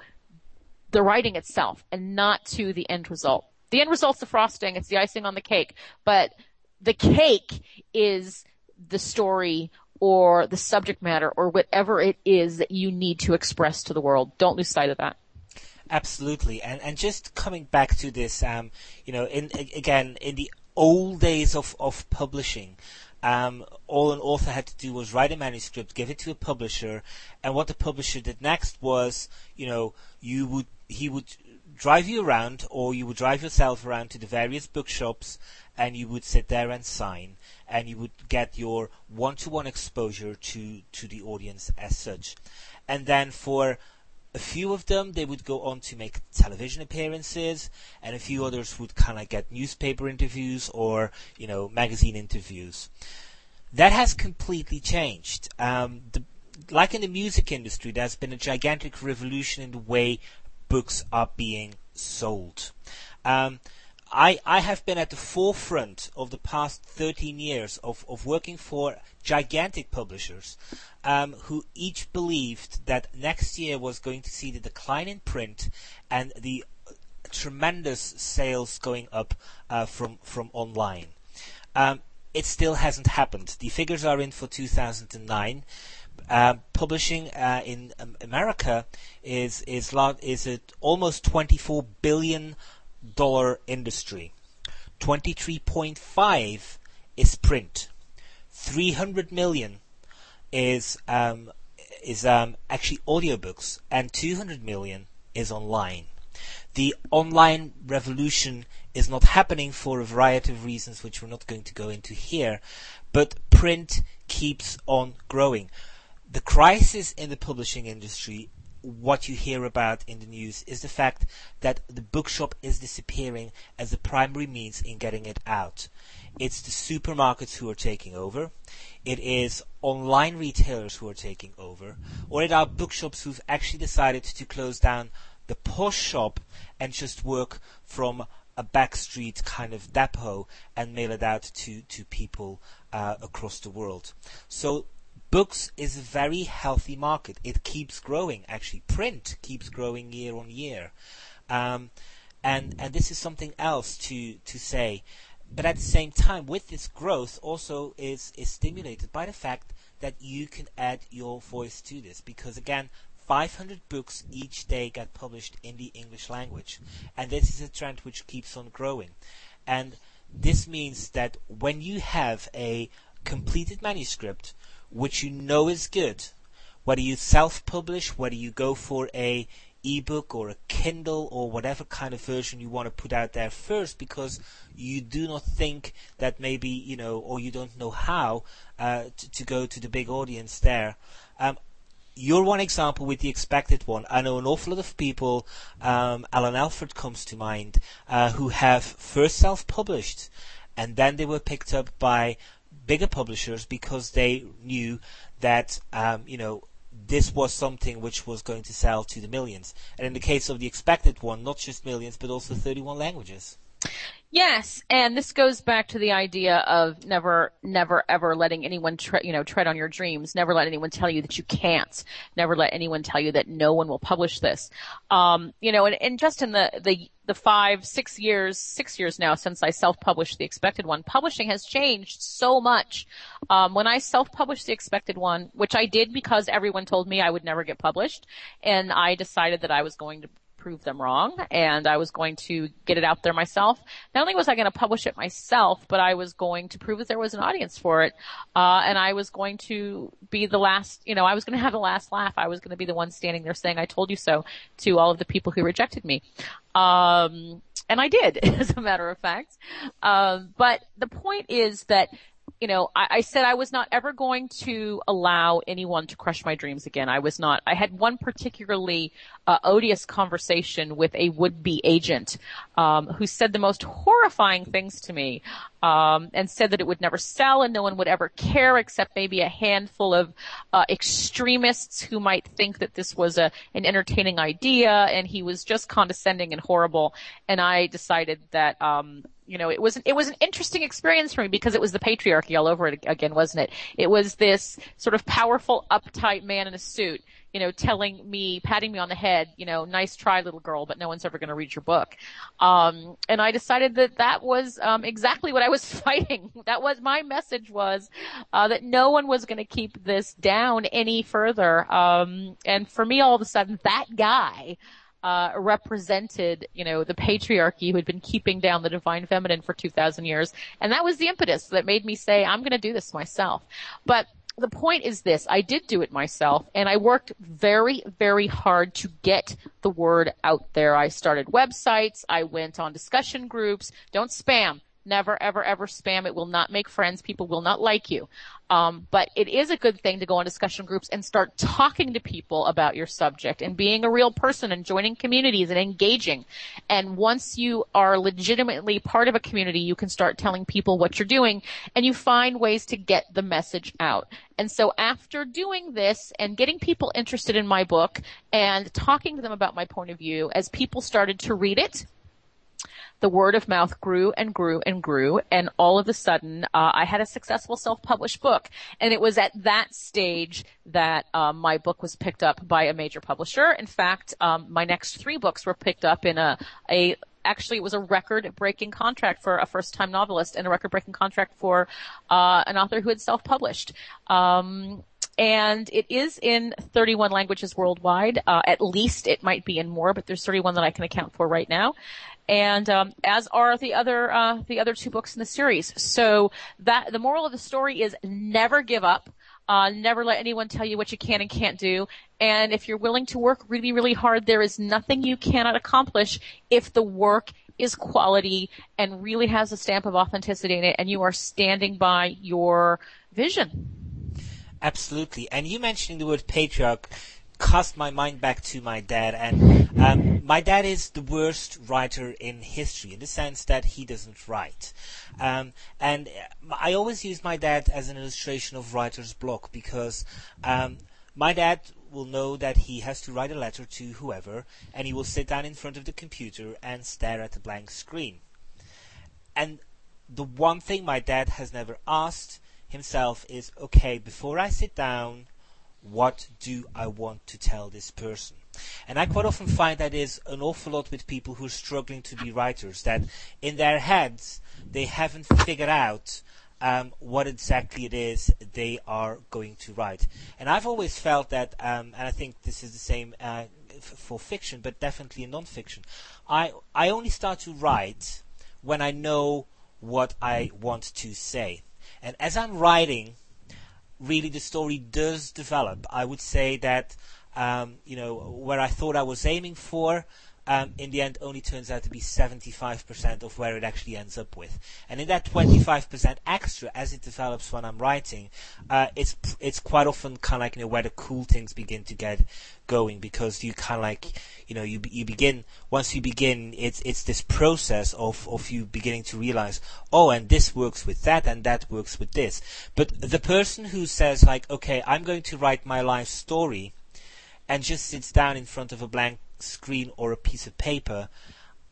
the writing itself and not to the end result. The end result's the frosting, it's the icing on the cake. But the cake is the story or the subject matter or whatever it is that you need to express to the world. Don't lose sight of that. Absolutely. And and just coming back to this, um, you know, in again, in the old days of, of publishing, um, all an author had to do was write a manuscript, give it to a publisher, and what the publisher did next was, you know, you would he would drive you around, or you would drive yourself around to the various bookshops, and you would sit there and sign, and you would get your one-to-one exposure to, to the audience as such. And then for a few of them, they would go on to make television appearances, and a few others would kind of get newspaper interviews or, you know, magazine interviews. That has completely changed. Um, the, like in the music industry, there's been a gigantic revolution in the way books are being sold. Um, I, I have been at the forefront of the past thirteen years of, of working for gigantic publishers um, who each believed that next year was going to see the decline in print and the tremendous sales going up uh, from, from online. Um, it still hasn't happened. The figures are in for two thousand nine. Uh, publishing uh, in um, America is is is a almost twenty-four billion dollar industry. twenty-three point five is print. three hundred million is um, is um, actually audiobooks, and two hundred million is online. The online revolution is not happening for a variety of reasons, which we're not going to go into here, but print keeps on growing. The crisis in the publishing industry, what you hear about in the news, is the fact that the bookshop is disappearing as the primary means in getting it out. It's the supermarkets who are taking over. It is online retailers who are taking over. Or it are bookshops who've actually decided to close down the posh shop and just work from a backstreet kind of depot and mail it out to, to people uh, across the world. So books is a very healthy market. It keeps growing. Actually, print keeps growing year on year. Um, and and this is something else to, to say. But at the same time, with this growth also is, is stimulated by the fact that you can add your voice to this. Because again, five hundred books each day get published in the English language. And this is a trend which keeps on growing. And this means that when you have a completed manuscript, which you know is good, whether you self-publish, whether you go for a ebook or a Kindle or whatever kind of version you want to put out there first, because you do not think that maybe, you know, or you don't know how uh, to, to go to the big audience there. Um, you're one example with The Expected One. I know an awful lot of people, um, Alan Alford comes to mind, uh, who have first self-published and then they were picked up by bigger publishers because they knew that, um, you know, this was something which was going to sell to the millions. And in the case of The Expected One, not just millions, but also thirty-one languages. Yes, and this goes back to the idea of never, never, ever letting anyone, tre- you know, tread on your dreams. Never let anyone tell you that you can't. Never let anyone tell you that no one will publish this. Um, you know, and, and just in the, the, the five, six years, six years now since I self-published The Expected One, publishing has changed so much. Um, when I self-published The Expected One, which I did because everyone told me I would never get published, and I decided that I was going to prove them wrong, and I was going to get it out there myself. Not only was I going to publish it myself, but I was going to prove that there was an audience for it, uh, and I was going to be the last, you know, I was going to have the last laugh. I was going to be the one standing there saying, I told you so, to all of the people who rejected me. Um, and I did, as a matter of fact. Um, but the point is that, you know, I, I said I was not ever going to allow anyone to crush my dreams again. I was not. I had one particularly uh, odious conversation with a would-be agent um, who said the most horrifying things to me, um, and said that it would never sell and no one would ever care except maybe a handful of uh, extremists who might think that this was a an entertaining idea, and he was just condescending and horrible. And I decided that um you know, it was it was an interesting experience for me because it was the patriarchy all over it again, wasn't it? It was this sort of powerful, uptight man in a suit, you know, telling me, patting me on the head, you know, nice try, little girl, but no one's ever going to read your book. Um, and I decided that that was um, exactly what I was fighting. That was my message was uh, that no one was going to keep this down any further. Um, and for me, all of a sudden, that guy Uh, represented, you know, the patriarchy who had been keeping down the divine feminine for two thousand years. And that was the impetus that made me say, I'm going to do this myself. But the point is this, I did do it myself, and I worked very, very hard to get the word out there. I started websites, I went on discussion groups. Don't spam. Never, ever, ever spam. It will not make friends. People will not like you. Um, but it is a good thing to go on discussion groups and start talking to people about your subject and being a real person and joining communities and engaging. And once you are legitimately part of a community, you can start telling people what you're doing, and you find ways to get the message out. And so after doing this and getting people interested in my book and talking to them about my point of view, as people started to read it, the word of mouth grew and grew and grew, and all of a sudden, uh, I had a successful self-published book. And it was at that stage that um, my book was picked up by a major publisher. In fact, um, my next three books were picked up in a, a actually it was a record-breaking contract for a first-time novelist and a record-breaking contract for uh, an author who had self-published. Um, And it is in thirty-one languages worldwide. Uh, at least it might be in more, but there's thirty-one that I can account for right now. And um, as are the other uh, the other two books in the series. So that the moral of the story is never give up. Uh, never let anyone tell you what you can and can't do. And if you're willing to work really, really hard, there is nothing you cannot accomplish if the work is quality and really has a stamp of authenticity in it, and you are standing by your vision. Absolutely. And you mentioning the word patriarch cast my mind back to my dad. And um, my dad is the worst writer in history in the sense that he doesn't write. Um, and I always use my dad as an illustration of writer's block because um, my dad will know that he has to write a letter to whoever, and he will sit down in front of the computer and stare at the blank screen. And the one thing my dad has never asked himself is, okay, before I sit down, what do I want to tell this person? And I quite often find that is an awful lot with people who are struggling to be writers, that in their heads they haven't figured out um, what exactly it is they are going to write. And I've always felt that, um, and I think this is the same uh, f- for fiction, but definitely in non-fiction, I, I only start to write when I know what I want to say. And as I'm writing, really the story does develop. I would say that, um, you know, where I thought I was aiming for, um, in the end only turns out to be seventy-five percent of where it actually ends up with. And in that twenty-five percent extra, as it develops when I'm writing, uh, it's it's quite often kind of like, you know, where the cool things begin to get going, because you kind of like, you know, you you begin, once you begin, it's it's this process of, of you beginning to realize, oh, and this works with that, and that works with this. But the person who says, like, okay, I'm going to write my life story, and just sits down in front of a blank screen or a piece of paper,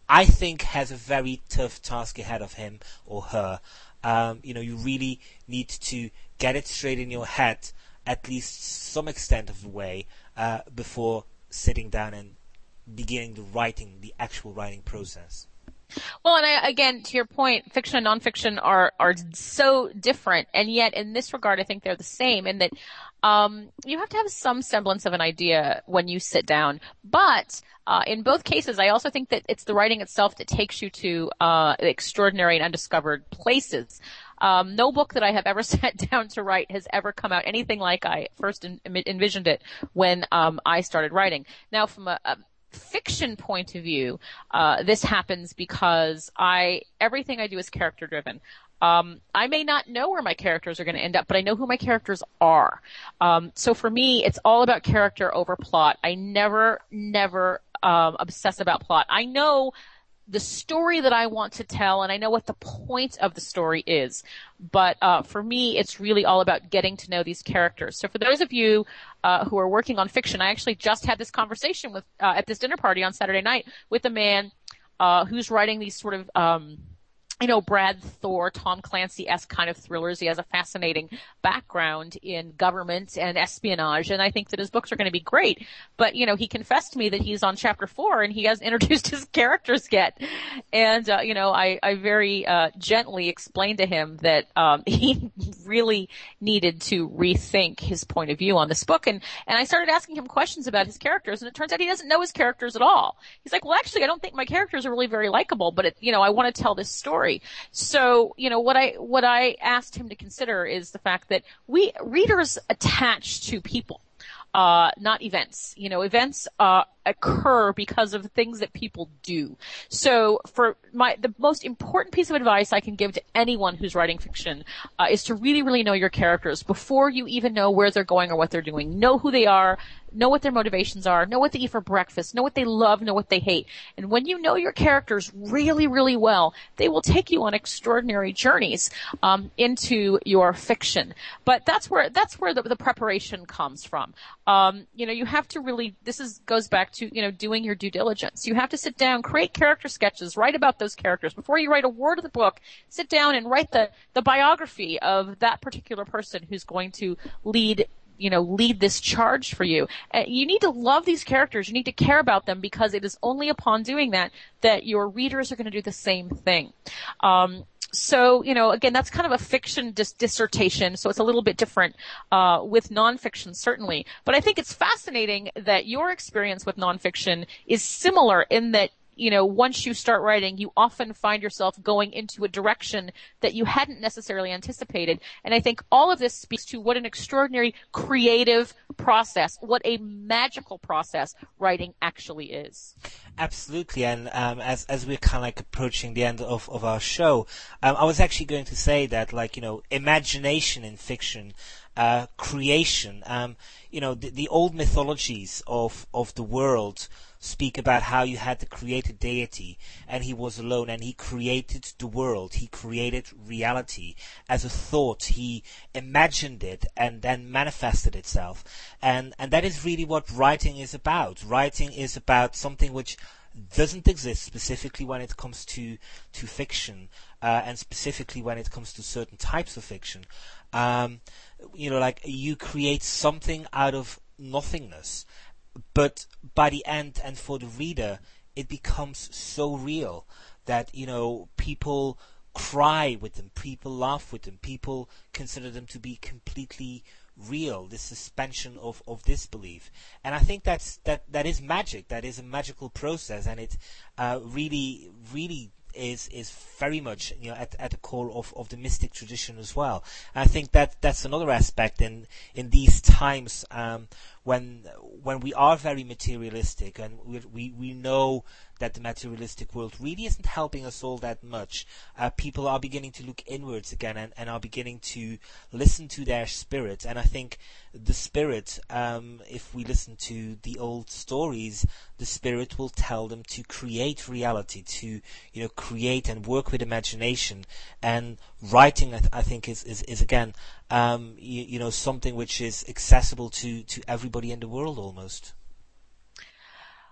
I think has a very tough task ahead of him or her. Um, you know, you really need to get it straight in your head at least some extent of the way uh, before sitting down and beginning the writing, the actual writing process. Well, and I, again, to your point, fiction and nonfiction are, are so different, and yet in this regard, I think they're the same in that um, you have to have some semblance of an idea when you sit down. But uh, in both cases, I also think that it's the writing itself that takes you to uh, extraordinary and undiscovered places. Um, no book that I have ever sat down to write has ever come out anything like I first en- envisioned it when um, I started writing. Now, from a, a fiction point of view, uh, this happens because I, everything I do is character driven. Um, I may not know where my characters are going to end up, but I know who my characters are. Um, so for me, it's all about character over plot. I never, never, um, obsess about plot. I know the story that I want to tell, and I know what the point of the story is. But uh, for me, it's really all about getting to know these characters. So for those of you uh, who are working on fiction, I actually just had this conversation with uh, at this dinner party on Saturday night with a man uh, who's writing these sort of um, you know, Brad Thor, Tom Clancy-esque kind of thrillers. He has a fascinating background in government and espionage, and I think that his books are going to be great. But, you know, he confessed to me that he's on chapter four and he hasn't introduced his characters yet. And, uh, you know, I, I very, uh, gently explained to him that, um, he really needed to rethink his point of view on this book. And, and I started asking him questions about his characters, and it turns out he doesn't know his characters at all. He's like, well, actually, I don't think my characters are really very likable, but it, you know, I want to tell this story. So, you know, what I, what I asked him to consider is the fact that we, readers attach to people, uh, not events. You know, events, uh, occur because of things that people do. So for my, the most important piece of advice I can give to anyone who's writing fiction, uh, is to really, really know your characters before you even know where they're going or what they're doing. Know who they are, know what their motivations are, know what they eat for breakfast, know what they love, know what they hate. And when you know your characters really, really well, they will take you on extraordinary journeys, um, into your fiction. But that's where, that's where the, the preparation comes from. Um, you know, you have to really, this is, goes back to, you know, doing your due diligence. You have to sit down, create character sketches, write about those characters. Before you write a word of the book, sit down and write the, the biography of that particular person who's going to lead, you know, lead this charge for you. Uh, you need to love these characters. You need to care about them, because it is only upon doing that that your readers are going to do the same thing. Um, So, you know, again, that's kind of a fiction dis- dissertation, so it's a little bit different uh, with nonfiction, certainly. But I think it's fascinating that your experience with nonfiction is similar in that, you know, once you start writing, you often find yourself going into a direction that you hadn't necessarily anticipated. And I think all of this speaks to what an extraordinary creative process, what a magical process writing actually is. Absolutely, and um, as as we're kind of like approaching the end of, of our show, um, I was actually going to say that, like, you know, imagination in fiction, uh, creation, um, you know, the, the old mythologies of, of the world speak about how you had to create a deity, and he was alone, and he created the world, he created reality as a thought, he imagined it, and then manifested itself. And, and that is really what writing is about. Writing is about something which doesn't exist, specifically when it comes to, to fiction, uh, and specifically when it comes to certain types of fiction. Um, you know, like, you create something out of nothingness. But by the end, and for the reader, it becomes so real that, you know, people cry with them, people laugh with them, people consider them to be completely real, this suspension of, of disbelief. And I think that's, that, that is magic, that is a magical process, and it uh, really, really is is very much, you know, at at the core of, of the mystic tradition as well. And I think that that's another aspect in in these times, um, when when we are very materialistic, and we we, we know that the materialistic world really isn't helping us all that much. Uh, people are beginning to look inwards again, and, and are beginning to listen to their spirit. And I think the spirit, um, if we listen to the old stories, the spirit will tell them to create reality, to, you know, create and work with imagination. And writing, I, th- I think, is, is, is again, um, you, you know, something which is accessible to, to everybody in the world almost.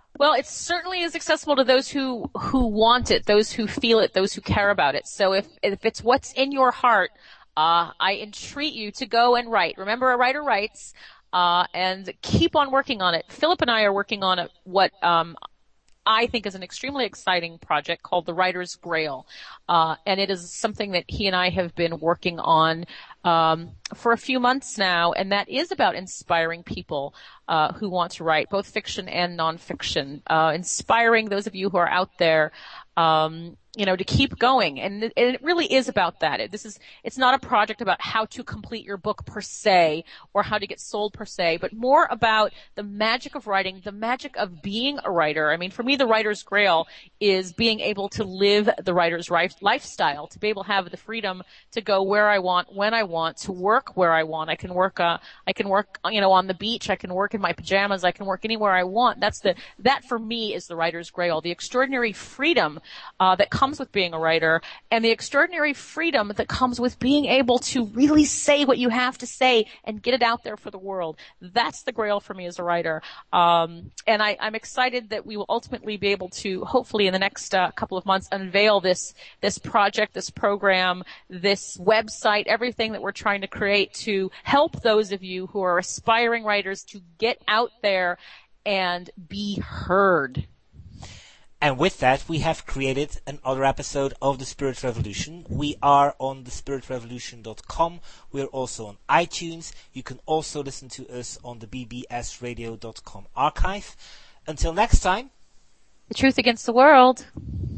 Well, it certainly is accessible to those who, who want it, those who feel it, those who care about it. So if, if it's what's in your heart, uh, I entreat you to go and write. Remember, a writer writes, uh, and keep on working on it. Philip and I are working on a, what, um, I think is an extremely exciting project called The Writer's Grail. Uh, and it is something that he and I have been working on, um, for a few months now. And that is about inspiring people, uh, who want to write, both fiction and nonfiction, uh, inspiring those of you who are out there, um, you know, to keep going. And it, and it really is about that. It, this is, it's not a project about how to complete your book per se or how to get sold per se, but more about the magic of writing, the magic of being a writer. I mean, for me, the writer's grail is being able to live the writer's life, lifestyle, to be able to have the freedom to go where I want, when I want, to work where I want. I can work, uh, I can work, you know, on the beach. I can work in my pajamas. I can work anywhere I want. That's the, that for me is the writer's grail, the extraordinary freedom, uh, that comes with being a writer and the extraordinary freedom that comes with being able to really say what you have to say and get it out there for the world. That's the grail for me as a writer. Um, and I, I'm excited that we will ultimately be able to, hopefully in the next uh, couple of months, unveil this, this project, this program, this website, everything that we're trying to create to help those of you who are aspiring writers to get out there and be heard. And with that, we have created another episode of The Spirit Revolution. We are on the spirit revolution dot com. We're also on iTunes. You can also listen to us on the b b s radio dot com archive. Until next time. The truth against the world.